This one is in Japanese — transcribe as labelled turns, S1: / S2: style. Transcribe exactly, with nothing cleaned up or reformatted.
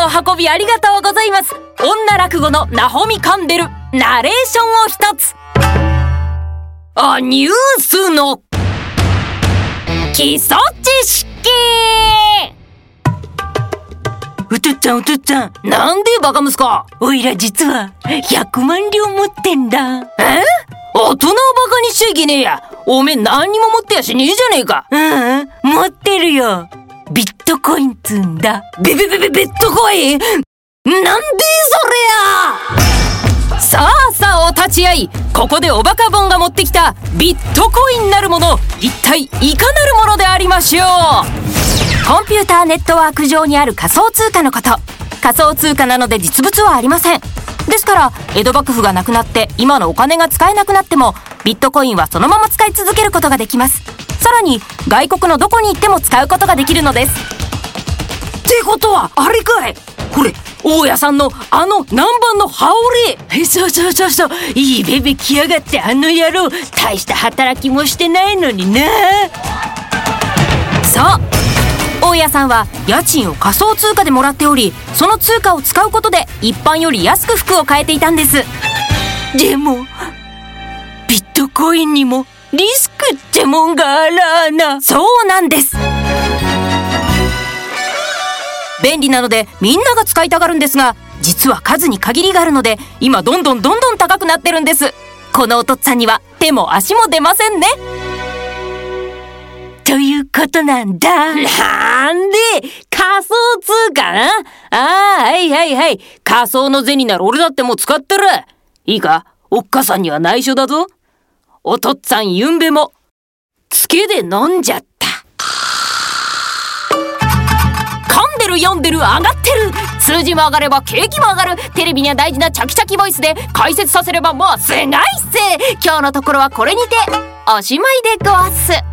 S1: の運びありがとうございます。女落語のなほみかんでるナレーションを一つ。あ、ニュースの基礎知識。
S2: お父っつぁんお父っつぁん、
S1: なんでバカ息子。
S2: おいら実はひゃくまんりょう持ってんだ。
S1: え？大人をバカにしちゃいけねえや。おめえ何にも持ってやしねえじゃねえか。
S2: うん、うん、持ってるよ。ビットコインつんだ。
S1: ビビビビビットコイン？なんでそれや。さあさあお立ち会い。ここでおバカボンが持ってきたビットコインなるもの、一体いかなるものでありましょう。コンピューターネットワーク上にある仮想通貨のこと。仮想通貨なので実物はありません。ですから江戸幕府がなくなって今のお金が使えなくなってもビットコインはそのまま使い続けることができます。さらに外国のどこに行っても使うことができるのです。ってことはあれかい、これ大家さんのあの南蛮の羽織。
S2: そうそうそうそう、いいベベ来やがって。あの野郎大した働きもしてないのにな。
S1: そう、大家さんは家賃を仮想通貨でもらっており、その通貨を使うことで一般より安く服を買えていたんです。
S2: でもビットコインにもリスクってもんがあらあな。
S1: そうなんです。便利なのでみんなが使いたがるんですが、実は数に限りがあるので今どんどんどんどん高くなってるんです。このおとっつぁんには手も足も出ませんね。
S2: ということなんだ。
S1: なんで仮想通貨な。ああ、はいはいはい。仮想の銭なら俺だってもう使ってる。いいか、おっかさんには内緒だぞ。おとっつぁんゆんべもつけで飲んじゃった。噛んでる読んでる上がってる。数字も上がれば景気も上がる。テレビには大事なチャキチャキボイスで解説させればもうすごいっす。今日のところはこれにておしまいでごわす。